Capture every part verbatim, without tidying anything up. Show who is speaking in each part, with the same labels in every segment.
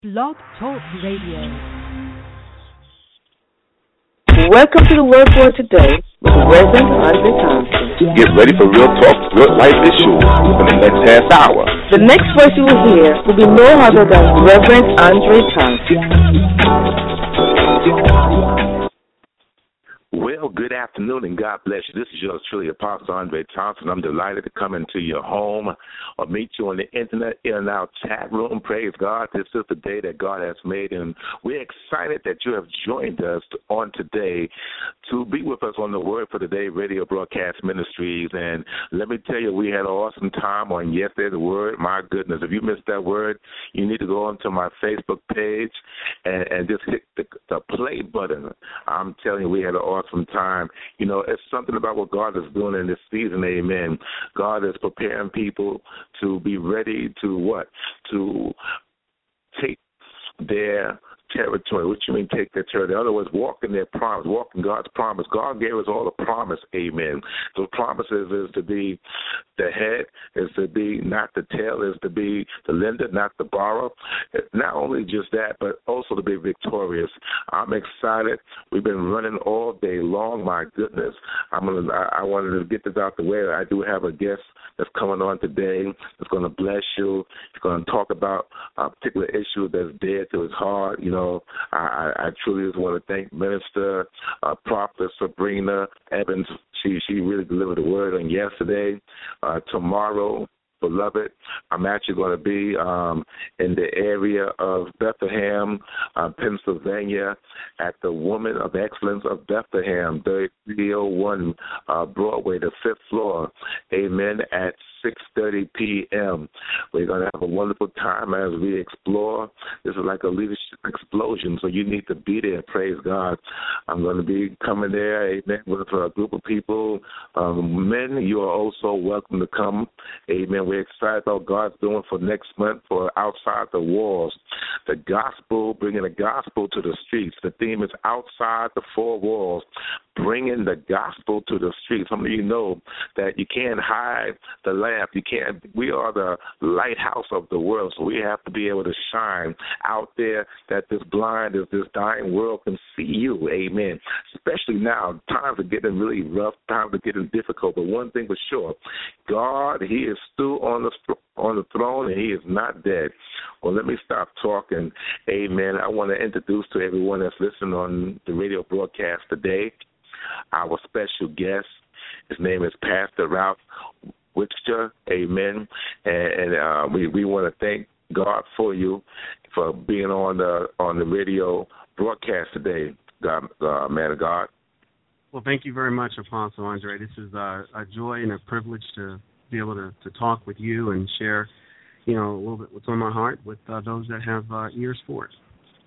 Speaker 1: Blog Talk Radio.
Speaker 2: Welcome to the Word for Today with the Reverend Andre Thompson.
Speaker 3: Get ready for real talk, real life issues for the next half hour.
Speaker 2: The next voice you will hear will be no other than Reverend Andre Thompson.
Speaker 3: Well, good afternoon and God bless you. This is yours truly, Apostle Andre Thompson. I'm delighted to come into your home or meet you on the internet in our chat room. Praise God. This is the day that God has made, and we're excited that you have joined us on today to be with us on the Word for Today Radio Broadcast Ministries. And let me tell you, we had an awesome time on yesterday's Word. My goodness, if you missed that word, you need to go onto my Facebook page and, and just hit the, the play button. I'm telling you, we had an awesome time. You know, it's something about what God is doing in this season, amen. God is preparing people to be ready to what? To take their territory. What you mean take their territory? In other words, walk in their promise, walk in God's promise. God gave us all a promise, amen. The promises is to be the head, is to be not the tail, is to be the lender, not the borrower. Not only just that, but also to be victorious. I'm excited. We've been running all day long. My goodness. I'm gonna, I, I wanted to get this out the way. I do have a guest that's coming on today that's going to bless you. He's going to talk about a particular issue that's dear to his heart. You know, I, I truly just want to thank Minister, uh, Prophet Sabrina Evans. She she really delivered the word on yesterday. Uh, tomorrow, beloved, I'm actually going to be um, in the area of Bethlehem, uh, Pennsylvania, at the Woman of Excellence of Bethlehem, three oh one uh, Broadway, the fifth floor. Amen. At six thirty p.m. We're going to have a wonderful time as we explore. This is like a leadership explosion, so you need to be there. Praise God. I'm going to be coming there, amen, with a group of people. Um, men, you are also welcome to come. Amen. We're excited about God's doing for next month for Outside the Walls. The gospel, bringing the gospel to the streets. The theme is outside the four walls, bringing the gospel to the streets. Some of you know that you can't hide the lamp. You can't. We are the lighthouse of the world, so we have to be able to shine out there that this blind, this, this dying world can see you. Amen. Especially now, times are getting really rough, times are getting difficult, but one thing for sure, God, He is still on the on the throne, and He is not dead. Well, let me stop talking. Amen. I want to introduce to everyone that's listening on the radio broadcast today our special guest. His name is Pastor Ralph Wickster. Amen. And, and uh, we, we want to thank God for you for being on the on the radio broadcast today, God, uh, man of God.
Speaker 4: Well, thank you very much, Apostle Andre. This is uh, a joy and a privilege to be able to, to talk with you and share, you know, a little bit what's on my heart with uh, those that have uh, ears for it.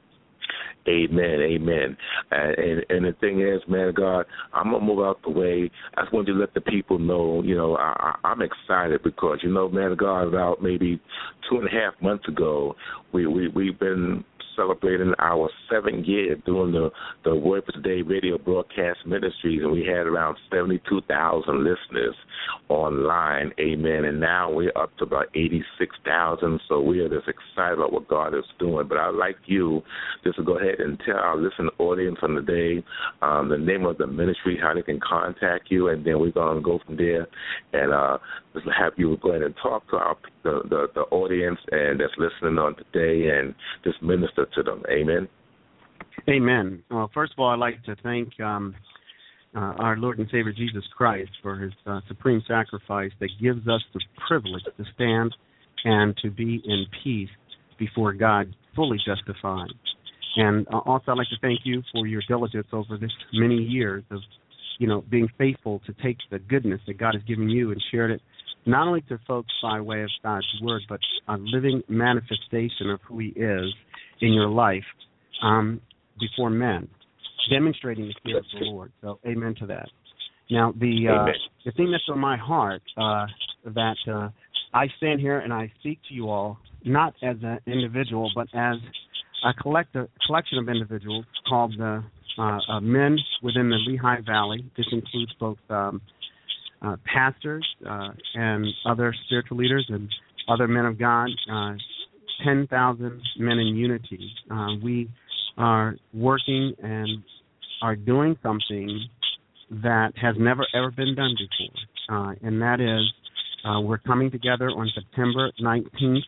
Speaker 3: Amen, amen. And, and and the thing is, man of God, I'm going to move out the way. I just want to let the people know, you know, I, I, I'm excited because, you know, man of God, about maybe two and a half months ago, we, we, we've been celebrating our seventh year doing the, the Word for Today radio broadcast ministries, and we had around seventy-two thousand listeners online, amen, and now we're up to about eighty-six thousand, so we are just excited about what God is doing. But I'd like you just to go ahead and tell our listening audience on the day um, the name of the ministry, how they can contact you, and then we're going to go from there and uh, just have you go ahead and talk to our the, the, the audience and that's listening on today and just minister to them. Amen.
Speaker 4: Amen. Well, first of all, I'd like to thank um, uh, our Lord and Savior Jesus Christ for His uh, supreme sacrifice that gives us the privilege to stand and to be in peace before God, fully justified. And uh, also, I'd like to thank you for your diligence over this many years of, you know, being faithful to take the goodness that God has given you and shared it not only to folks by way of God's word, but a living manifestation of who He is in your life um, before men, demonstrating the fear of the Lord. So, amen to that. Now, the uh, the thing that's on my heart uh, that uh, I stand here and I speak to you all not as an individual, but as a collective collection of individuals called the uh, uh, Men Within the Lehigh Valley. This includes both um, uh, pastors uh, and other spiritual leaders and other men of God, uh, ten thousand Men in Unity. Uh, we are working and are doing something that has never, ever been done before, uh, and that is uh, we're coming together on September nineteenth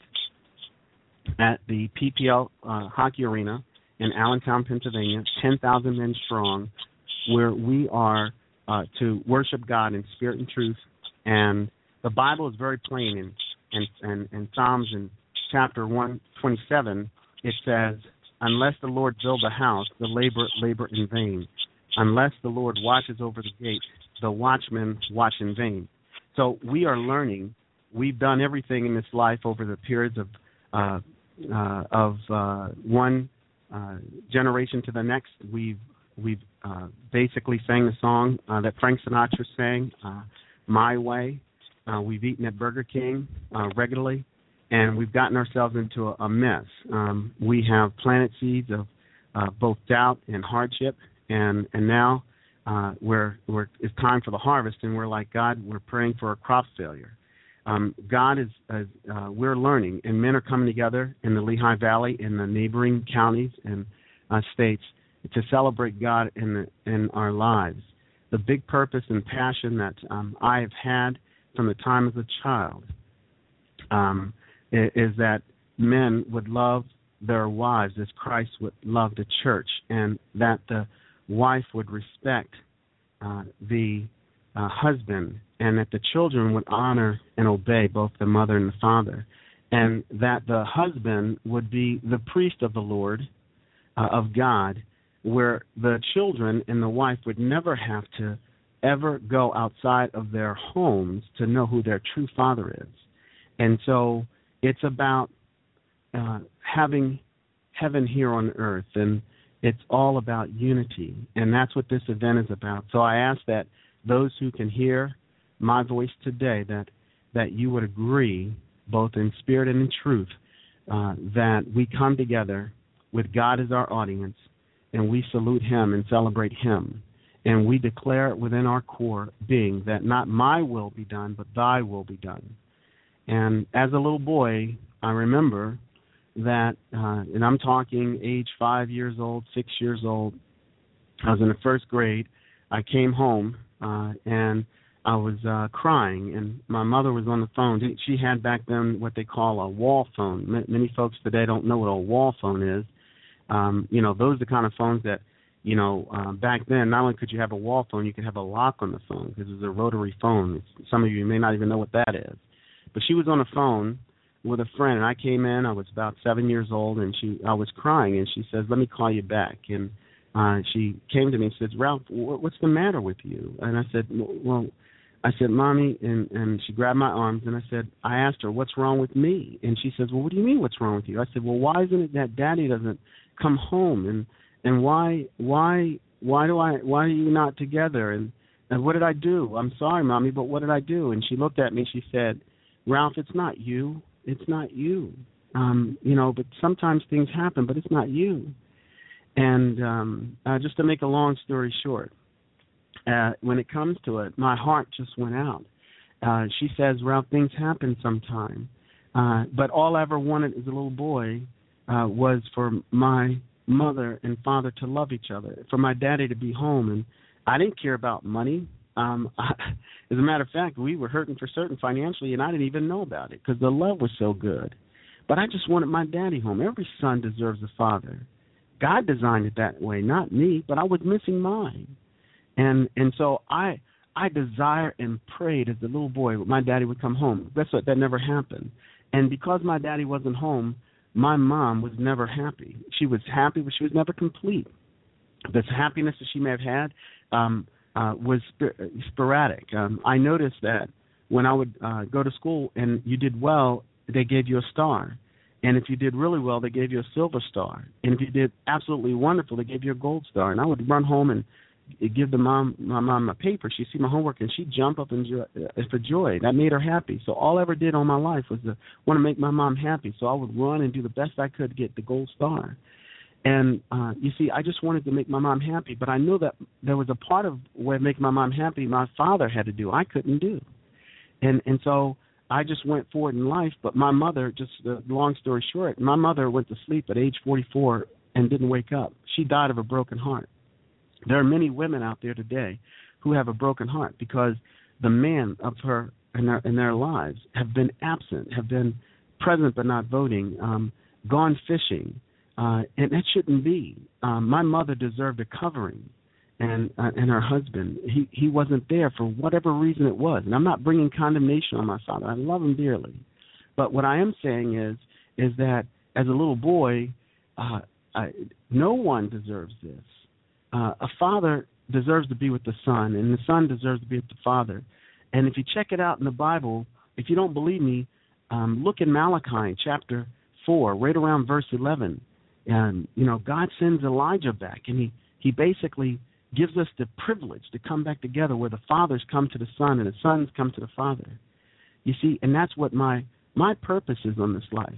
Speaker 4: at the P P L uh, Hockey Arena in Allentown, Pennsylvania, ten thousand men strong, where we are uh, to worship God in spirit and truth. And the Bible is very plain. In, in, in, in Psalms in chapter one twenty-seven, it says, unless the Lord build a house, the labor labor in vain. Unless the Lord watches over the gate, the watchmen watch in vain. So we are learning. We've done everything in this life over the periods of uh, uh, of uh, one uh, generation to the next. We've we've uh, basically sang the song uh, that Frank Sinatra sang, uh, "My Way." Uh, we've eaten at Burger King uh, regularly, and we've gotten ourselves into a, a mess. Um, we have planted seeds of uh, both doubt and hardship, and and now uh, we're we're it's time for the harvest, and we're like, God, we're praying for a crop failure. Um, God is, is uh, we're learning, and men are coming together in the Lehigh Valley, in the neighboring counties and uh, states, to celebrate God in the, in our lives. The big purpose and passion that um, I have had from the time as a child um, is, is that men would love their wives as Christ would love the church, and that the wife would respect uh, the uh, husband, and that the children would honor and obey both the mother and the father, and that the husband would be the priest of the Lord, uh, of God, where the children and the wife would never have to ever go outside of their homes to know who their true father is. And so it's about uh, having heaven here on earth, and it's all about unity, and that's what this event is about. So I ask that those who can hear my voice today, that that you would agree, both in spirit and in truth, uh, that we come together with God as our audience, and we salute him and celebrate him. And we declare within our core being that not my will be done, but thy will be done. And as a little boy, I remember that, uh, and I'm talking age five years old, six years old, I was in the first grade. I came home, uh, and I was uh, crying, and my mother was on the phone. She had back then what they call a wall phone. M- many folks today don't know what a wall phone is. Um, you know, those are the kind of phones that, you know, um, back then, not only could you have a wall phone, you could have a lock on the phone because it was a rotary phone. It's, some of you may not even know what that is. But she was on the phone with a friend, and I came in. I was about seven years old, and she, I was crying, and she says, let me call you back. And uh, she came to me and said, Ralph, what's the matter with you? And I said, well, I said, Mommy, and, and she grabbed my arms, and I said, I asked her, what's wrong with me? And she says, well, what do you mean what's wrong with you? I said, well, why isn't it that Daddy doesn't come home, and and why why why do I why are you not together, and and what did I do? I'm sorry, Mommy, but what did I do? And she looked at me and she said, Ralph, it's not you, it's not you, um, you know, but sometimes things happen, but it's not you. And um, uh, just to make a long story short, uh, when it comes to it, my heart just went out. Uh, she says, Ralph, things happen sometime, uh, but all I ever wanted as a little boy Uh, was for my mother and father to love each other, for my daddy to be home. And I didn't care about money. Um, I, as a matter of fact, we were hurting for certain financially, and I didn't even know about it because the love was so good. But I just wanted my daddy home. Every son deserves a father. God designed it that way, not me, but I was missing mine. And and so I I desired and prayed as a little boy my daddy would come home. Guess what? That never happened. And because my daddy wasn't home, my mom was never happy. She was happy, but she was never complete. This happiness that she may have had um, uh, was spor- sporadic. Um, I noticed that when I would uh, go to school and you did well, they gave you a star. And if you did really well, they gave you a silver star. And if you did absolutely wonderful, they gave you a gold star. And I would run home and give the mom, my mom a paper. She'd see my homework, and she'd jump up and jo- uh, for joy. That made her happy. So all I ever did all my life was to want to make my mom happy. So I would run and do the best I could to get the gold star. And, uh, you see, I just wanted to make my mom happy, but I knew that there was a part of what making my mom happy my father had to do. I couldn't do. And and so I just went forward in life. But my mother, just uh, long story short, my mother went to sleep at age forty-four and didn't wake up. She died of a broken heart. There are many women out there today who have a broken heart because the men of her in their, in their lives have been absent, have been present but not voting, um, gone fishing, uh, and that shouldn't be. Um, my mother deserved a covering, and uh, and her husband, he, he wasn't there for whatever reason it was. And I'm not bringing condemnation on my father. I love him dearly. But what I am saying is is that as a little boy, uh, I, no one deserves this. Uh, a father deserves to be with the son, and the son deserves to be with the father. And if you check it out in the Bible, if you don't believe me, um, look in Malachi chapter four, right around verse eleven. And, you know, God sends Elijah back, and he, he basically gives us the privilege to come back together where the fathers come to the son and the sons come to the father. You see, and that's what my my purpose is on this life.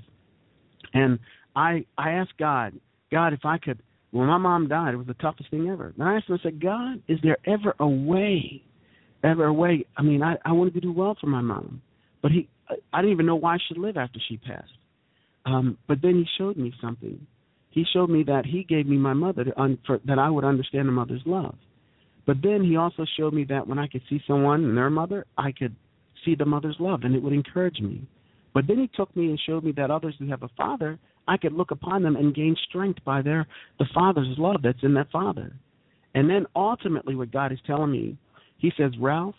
Speaker 4: And I I asked God, God, if I could, when my mom died, it was the toughest thing ever. And I asked him, I said, God, is there ever a way, ever a way? I mean, I, I wanted to do well for my mom, but he, I didn't even know why she lived after she passed. Um, but then he showed me something. He showed me that he gave me my mother to un, for, that I would understand a mother's love. But then he also showed me that when I could see someone and their mother, I could see the mother's love, and it would encourage me. But then he took me and showed me that others who have a father, I could look upon them and gain strength by their the father's love that's in that father. And then ultimately what God is telling me, he says, Ralph,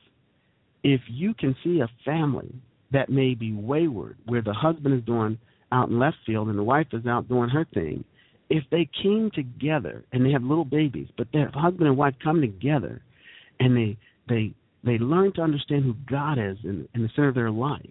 Speaker 4: if you can see a family that may be wayward, where the husband is doing out in left field and the wife is out doing her thing, if they came together and they have little babies, but their husband and wife come together and they they they learn to understand who God is in, in the center of their life,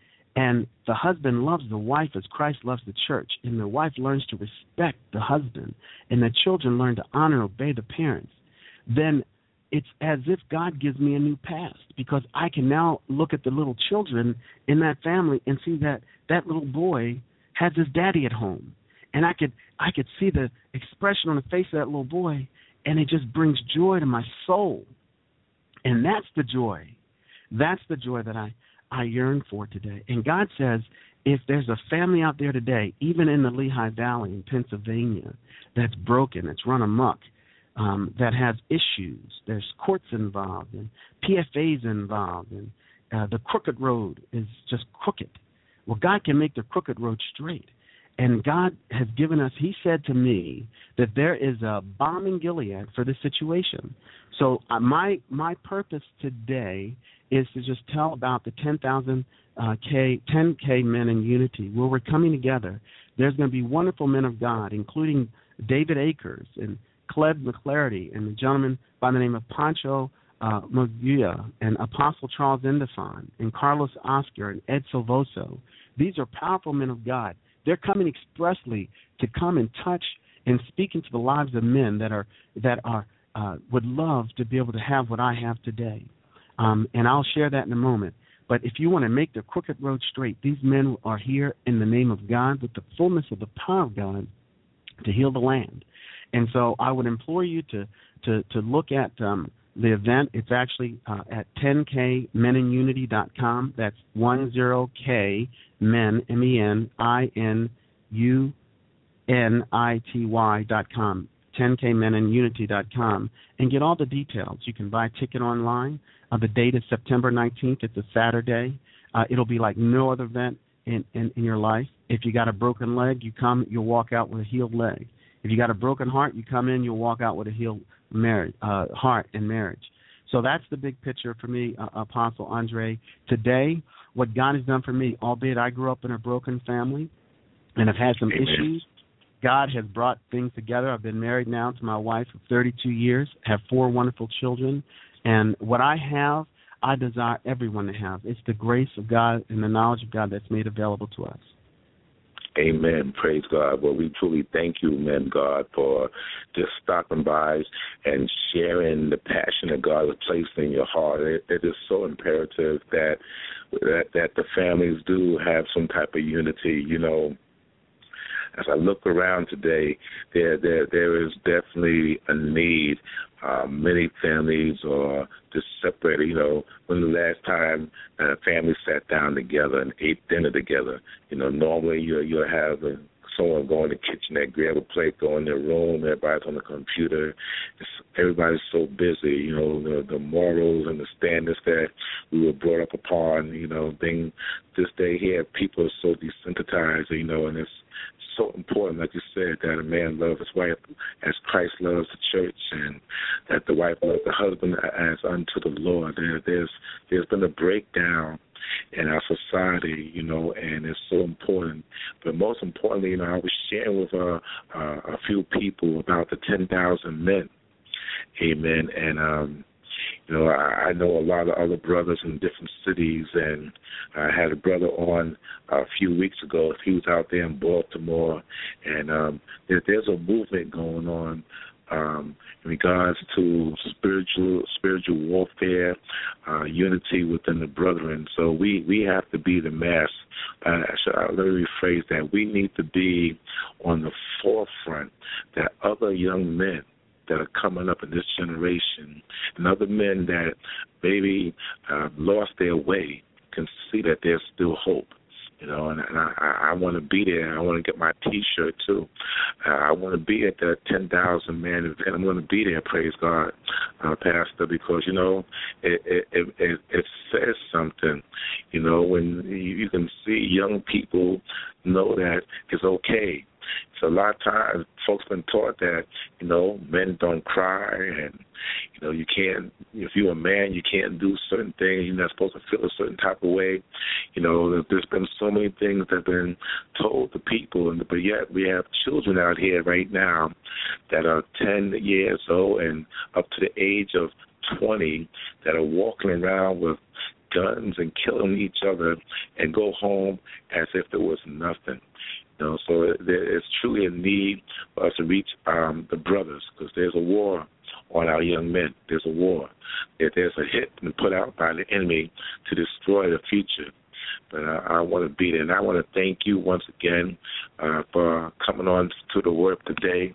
Speaker 4: and the husband loves the wife as Christ loves the church, and the wife learns to respect the husband, and the children learn to honor and obey the parents, then it's as if God gives me a new past, because I can now look at the little children in that family and see that that little boy has his daddy at home. And I could I could see the expression on the face of that little boy, and it just brings joy to my soul. And that's the joy. That's the joy that I, I yearn for today. And God says, if there's a family out there today, even in the Lehigh Valley in Pennsylvania, that's broken, that's run amok, um, that has issues, there's courts involved, and P F As involved, and uh, the crooked road is just crooked. Well, God can make the crooked road straight. And God has given us, he said to me, that there is a balm in Gilead for this situation. So uh, my my purpose today is to just tell about the ten thousand uh, K, ten K Men in Unity, where we're coming together. There's going to be wonderful men of God, including David Akers and Cled McClarty and the gentleman by the name of Pancho uh, Maguia and Apostle Charles Endefan and Carlos Oscar and Ed Silvoso. These are powerful men of God. They're coming expressly to come and touch and speak into the lives of men that are that are uh, would love to be able to have what I have today. Um, and I'll share that in a moment. But if you want to make the crooked road straight, these men are here in the name of God with the fullness of the power of God to heal the land. And so I would implore you to to, to look at um, the event. It's actually uh, at ten K men in unity dot com. That's ten K men, M E N I N U N I T Y dot com, ten K men in unity dot com, and get all the details. You can buy a ticket online. Uh, the date is September nineteenth. It's a Saturday. Uh, it'll be like no other event in, in, in your life. If you got a broken leg, you come, you'll walk out with a healed leg. If you got a broken heart, you come in, you'll walk out with a healed marriage, uh, heart and marriage. So that's the big picture for me, uh, Apostle Andre. Today, what God has done for me, albeit I grew up in a broken family and have had some
Speaker 3: Amen.
Speaker 4: issues, God has brought things together. I've been married now to my wife for thirty-two years, have four wonderful children, and what I have, I desire everyone to have. It's the grace of God and the knowledge of God that's made available to us.
Speaker 3: Amen. Praise God. Well, we truly thank you, man, God, for just stopping by and sharing the passion that God has placed in your heart. It, it is so imperative that, that that the families do have some type of unity. You know, as I look around today, there there there is definitely a need. Uh, many families are just separated. You know, when the last time a family sat down together and ate dinner together, you know, normally you you'll have a someone go in the kitchen, they grab a plate, go in their room, everybody's on the computer. It's, everybody's so busy, you know, the, the morals and the standards that we were brought up upon, you know, thing, this day here, people are so desensitized, you know, and it's so important, like you said, that a man love his wife as Christ loves the church, and that the wife loves the husband as unto the Lord. There, there's there's been a breakdown in our society, you know, and it's so important. But most importantly, you know, I was sharing with uh, uh, a few people about the ten thousand men, amen, and, um, you know, I, I know a lot of other brothers in different cities, and I had a brother on a few weeks ago. He was out there in Baltimore, and um, there, there's a movement going on Um, in regards to spiritual spiritual warfare, uh, unity within the brethren. So we, we have to be the mass. Uh, so let me rephrase that. We need to be on the forefront that other young men that are coming up in this generation and other men that maybe uh, lost their way can see that there's still hope. You know, and, and I, I want to be there. I want to get my T-shirt, too. Uh, I want to be at that ten thousand man event. I'm going to be there, praise God, uh, Pastor, because, you know, it, it, it, it says something, you know, when you, you can see young people know that it's okay. So a lot of times folks been taught that, you know, men don't cry, and, you know, you can't, if you're a man, you can't do certain things. You're not supposed to feel a certain type of way. You know, there's been so many things that have been told to people, and but yet we have children out here right now that are ten years old and up to the age of twenty that are walking around with guns and killing each other and go home as if there was nothing. You know, so there is truly a need for us to reach um, the brothers, because there's a war on our young men. There's a war. There's a hit and put out by the enemy to destroy the future. But uh, I want to be there, and I want to thank you once again uh, for coming on to the work today.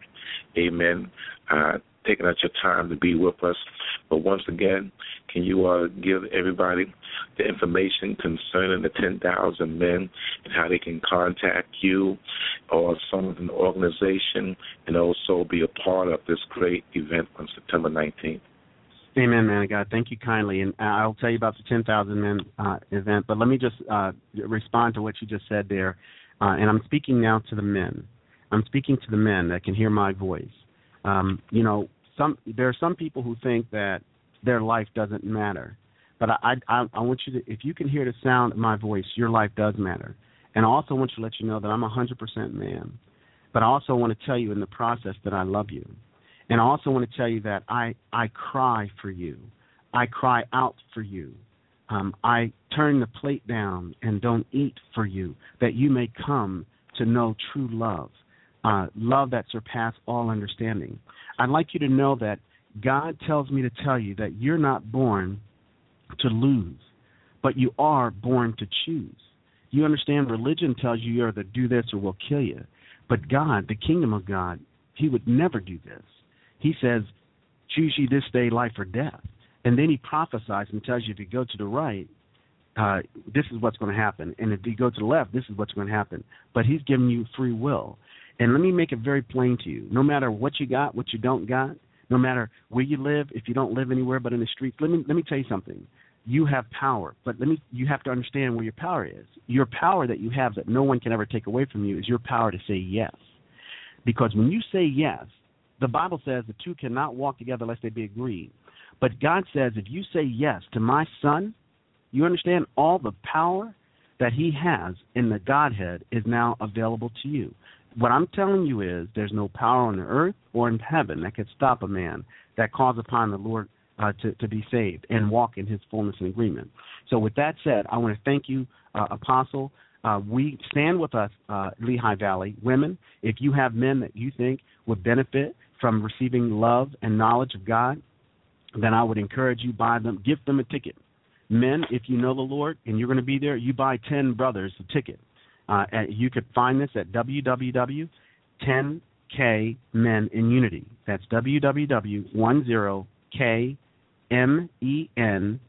Speaker 3: Amen. Uh, taking out your time to be with us. But once again, can you uh, give everybody the information concerning the ten thousand men and how they can contact you or some of an organization and also be a part of this great event on September nineteenth?
Speaker 4: Amen, man of God. Thank you kindly. And I'll tell you about the ten thousand men uh, event, but let me just uh, respond to what you just said there. Uh, and I'm speaking now to the men. I'm speaking to the men that can hear my voice. Um, you know, some there are some people who think that their life doesn't matter. But I, I, I want you to, if you can hear the sound of my voice, your life does matter. And I also want to let you know that I'm one hundred percent man. But I also want to tell you in the process that I love you. And I also want to tell you that I, I cry for you. I cry out for you. Um, I turn the plate down and don't eat for you, that you may come to know true love, uh, love that surpasses all understanding. I'd like you to know that God tells me to tell you that you're not born to lose, but you are born to choose. You understand, religion tells you you're either do this or we'll kill you. But God, the kingdom of God, he would never do this. He says, choose ye this day life or death. And then he prophesies and tells you if you go to the right, uh, this is what's going to happen. And if you go to the left, this is what's going to happen. But he's giving you free will. And let me make it very plain to you. No matter what you got, what you don't got, no matter where you live, if you don't live anywhere but in the streets, let me let me tell you something. You have power, but let me you have to understand where your power is. Your power that you have that no one can ever take away from you is your power to say yes. Because when you say yes, the Bible says the two cannot walk together unless they be agreed. But God says if you say yes to my son, you understand all the power that he has in the Godhead is now available to you. What I'm telling you is there's no power on the earth or in heaven that could stop a man that calls upon the Lord uh, to, to be saved and walk in his fullness and agreement. So with that said, I want to thank you, uh, Apostle. Uh, we stand with us, uh, Lehigh Valley. Women, if you have men that you think would benefit from receiving love and knowledge of God, then I would encourage you, buy them, give them a ticket. Men, if you know the Lord and you're going to be there, you buy ten brothers a ticket. Uh, at, you could find this at w w w dot ten k men in unity. That's w w w dot ten k m e n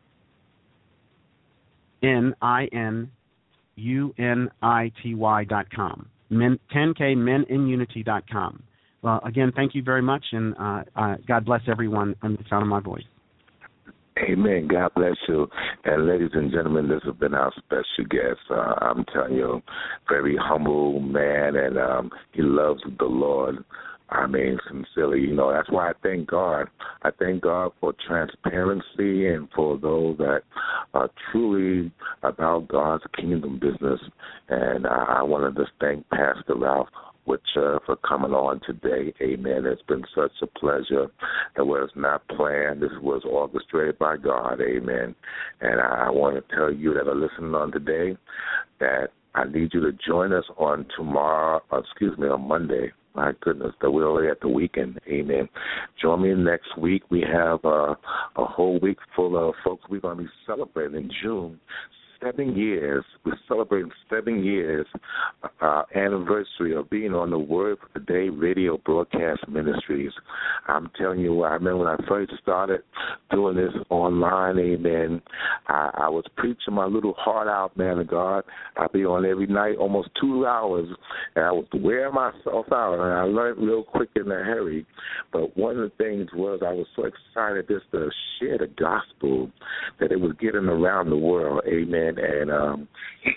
Speaker 4: n i n u n i t y dot com. Men, ten k men in unity dot com. Well, again, thank you very much, and uh, uh, God bless everyone on the sound of my voice.
Speaker 3: Amen. God bless you. And ladies and gentlemen, this has been our special guest. Uh, I'm telling you, very humble man, and um, he loves the Lord. I mean, sincerely, you know, that's why I thank God. I thank God for transparency and for those that are truly about God's kingdom business. And I, I want to just thank Pastor Ralph Witcher for coming on today. Amen. It's been such a pleasure. It was not planned. This was orchestrated by God. Amen. And I, I want to tell you that are listening on today that I need you to join us on tomorrow, uh, excuse me, on Monday. My goodness, that we're already at the weekend. Amen. Join me next week. We have uh, a whole week full of folks we're going to be celebrating in June. Seven years, we're celebrating seven years, uh, anniversary of being on the Word for the Day radio broadcast ministries. I'm telling you, I remember when I first started doing this online, amen, I, I was preaching my little heart out, man of God. I'd be on every night, almost two hours, and I was wearing myself out, and I learned real quick in a hurry. But one of the things was I was so excited just to share the gospel that it was getting around the world, amen. And um,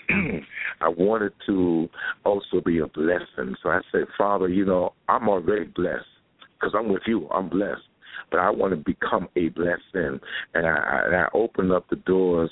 Speaker 3: I wanted to also be a blessing. So I said, Father, you know, I'm already blessed because I'm with you. I'm blessed. But I want to become a blessing. And I, and I opened up the doors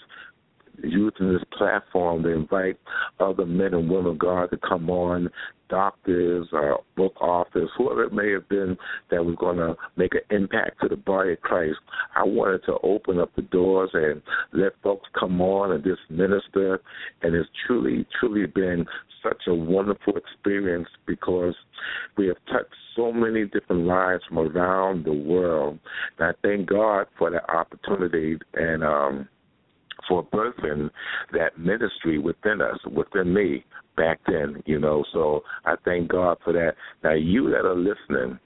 Speaker 3: using this platform to invite other men and women of God to come on, doctors, uh, book authors, whoever it may have been that was going to make an impact to the body of Christ. I wanted to open up the doors and let folks come on and just minister, and it's truly, truly been such a wonderful experience because we have touched so many different lives from around the world, and I thank God for that opportunity and um for birthing that ministry within us, within me back then, you know. So I thank God for that. Now, you that are listening,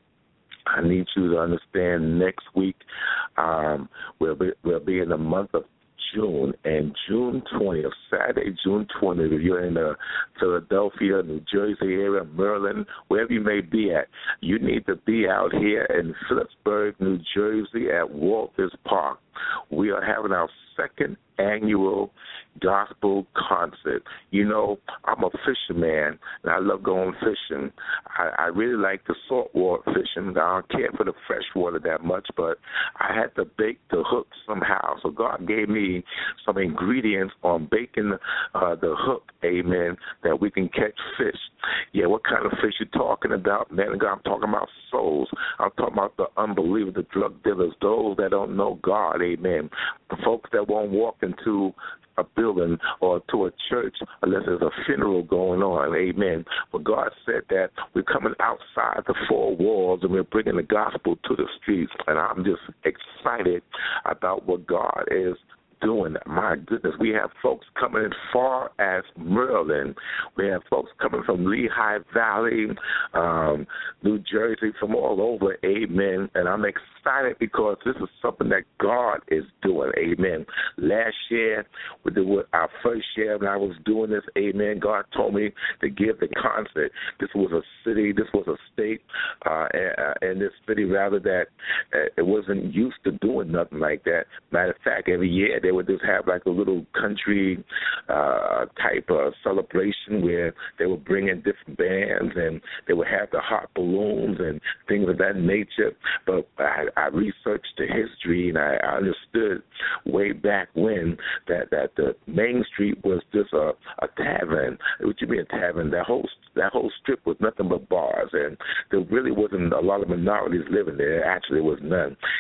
Speaker 3: I need you to understand next week um, we'll, be, we'll be in the month of June, and June twentieth, Saturday, June twentieth, if you're in the Philadelphia, New Jersey area, Maryland, wherever you may be at, you need to be out here in Phillipsburg, New Jersey at Walters Park. We are having our second annual gospel concert. You know, I'm a fisherman, and I love going fishing. I, I really like the saltwater fishing. I don't care for the freshwater that much, but I had to bake the hook somehow. So God gave me some ingredients on baking uh, the hook, amen, that we can catch fish. Yeah, what kind of fish you talking about, man? God, I'm talking about souls. I'm talking about the unbelievers, the drug dealers, those that don't know God, amen. The folks that won't walk into a building or to a church unless there's a funeral going on, amen. But God said that we're coming outside the four walls and we're bringing the gospel to the streets, and I'm just excited about what God is doing. My goodness, we have folks coming as far as Maryland. We have folks coming from Lehigh Valley, um, New Jersey, from all over, amen. And I'm excited because this is something that God is doing, amen. Last year, we did our first year when I was doing this, amen, God told me to give the concert. This was a city, this was a state, uh, and this city, rather, that uh, it wasn't used to doing nothing like that. Matter of fact, every year they would just have like a little country uh, type of celebration where they would bring in different bands and they would have the hot balloons and things of that nature. But I, I researched the history and I, I understood way back when that, that the Main Street was just a, a tavern. What you mean a tavern? That whole that whole strip was nothing but bars, and there really wasn't a lot of minorities living there. Actually, there was none.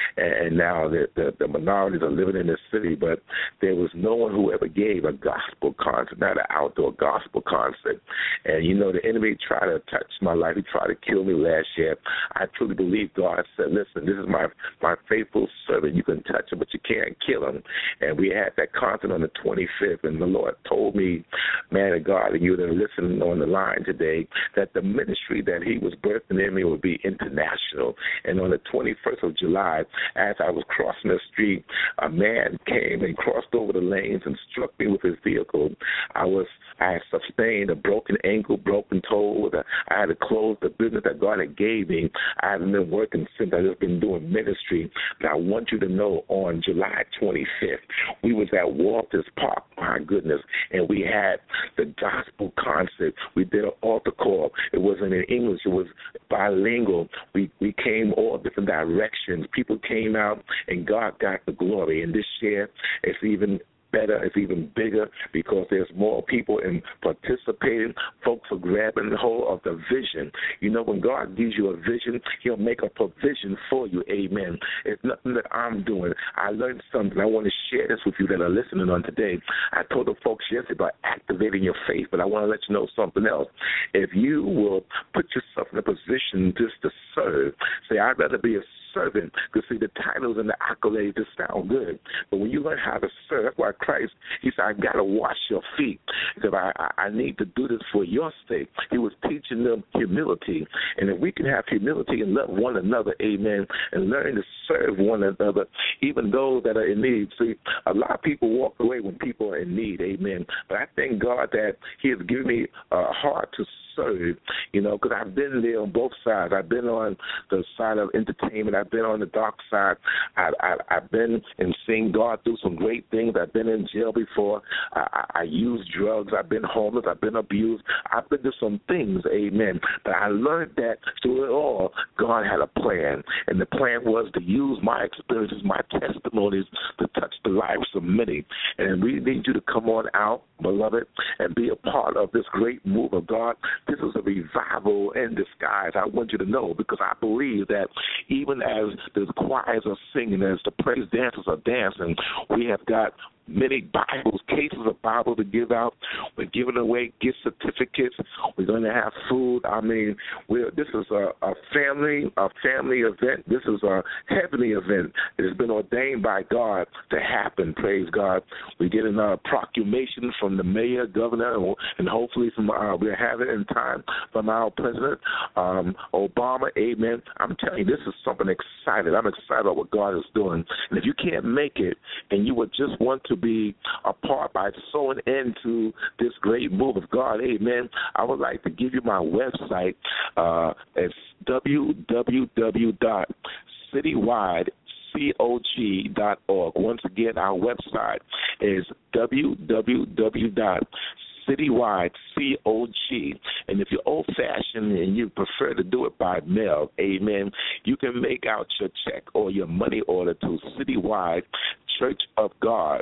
Speaker 3: and now the, the, the minorities are living in the city, but there was no one who ever gave a gospel concert, not an outdoor gospel concert. And, you know, the enemy tried to touch my life. He tried to kill me last year. I truly believe God said, listen, this is my, my faithful servant. You can touch him, but you can't kill him. And we had that concert on the twenty-fifth, and the Lord told me, man of God, and you that are listening on the line today, that the ministry that he was birthing in me would be international. And on the twenty-first of July, as I was crossing the street, a man came and crossed over the lanes and struck me with his vehicle. I was I had sustained a broken ankle, broken toe. I had to close the business that God had gave me. I haven't been working since. I've just been doing ministry. But I want you to know, on July twenty-fifth, we was at Walters Park, my goodness, and we had the gospel concert. We did an altar call. It wasn't in English. It was bilingual. We, we came all different directions. People came out, and God got the glory. And this year, it's even better, it's even bigger, because there's more people in participating. Folks are grabbing hold of the vision. You know, when God gives you a vision, he'll make a provision for you. Amen. It's nothing that I'm doing. I learned something. I want to share this with you that are listening on today. I told the folks yesterday about activating your faith, but I want to let you know something else. If you will put yourself in a position just to serve, say, I'd rather be a servant, because see, the titles and the accolades just sound good, but when you learn how to serve, that's why Christ, he said, I got to wash your feet, because I, I, I need to do this for your sake. He was teaching them humility, and if we can have humility and love one another, amen, and learn to serve one another, even those that are in need. See, a lot of people walk away when people are in need, amen, but I thank God that he has given me a heart to serve, you know, because I've been there on both sides. I've been on the side of entertainment. I've been on the dark side. I, I, I've been and seen God do some great things. I've been in jail before. I, I, I used drugs. I've been homeless. I've been abused. I've been to some things, amen. But I learned that through it all, God had a plan, and the plan was to use my experiences, my testimonies, to touch the lives of many. And we need you to come on out, beloved, and be a part of this great move of God. This is a revival in disguise. I want you to know, because I believe that even as the choirs are singing, as the praise dancers are dancing, we have got many Bibles, cases of Bible to give out. We're giving away gift certificates. We're going to have food. I mean, we're, this is a, a family, a family event. This is a heavenly event. It has been ordained by God to happen. Praise God. We're getting a proclamation from the mayor, governor, and hopefully from uh, we'll have it in time from our president, um, Obama. Amen. I'm telling you, this is something exciting. I'm excited about what God is doing. And if you can't make it, and you would just want to be a part by sowing into this great move of God, amen, I would like to give you my website. Uh, it's w w w dot citywide dot org. Once again, our website is w w w dot citywide dot org. And if you're old-fashioned and you prefer to do it by mail, amen, you can make out your check or your money order to Citywide Church of God,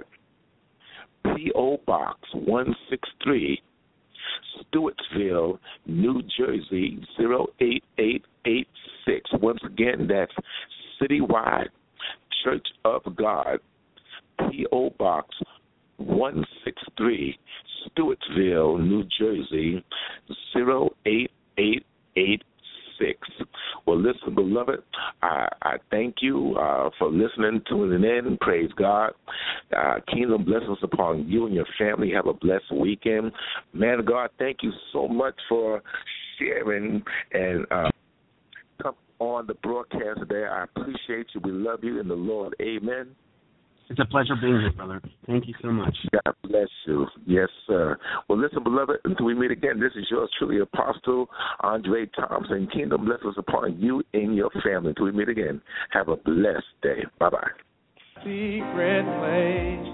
Speaker 3: P O. Box one sixty-three, Stewartsville, New Jersey, zero eight eight eight six. Once again, that's Citywide Church of God, P O. Box one sixty-three, Stewartsville, New Jersey, zero eight eight eight six. Well, listen, beloved, I, I thank you uh, for listening, tuning in. Praise God. Uh, kingdom blessings upon you and your family. Have a blessed weekend. Man of God, thank you so much for sharing and uh, come on the broadcast today. I appreciate you. We love you in the Lord. Amen.
Speaker 4: It's a pleasure being here, brother. Thank you so much.
Speaker 3: God bless you. Yes, sir. Well, listen, beloved, until we meet again, this is yours truly, Apostle Andre Thompson. Kingdom blessings upon you and your family. Until we meet again, have a blessed day. Bye-bye.
Speaker 5: Secret place,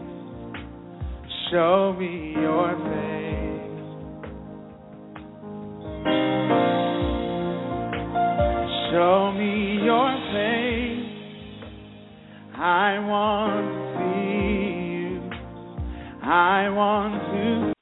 Speaker 5: show me your face. Show me your face. I want to see you. I want to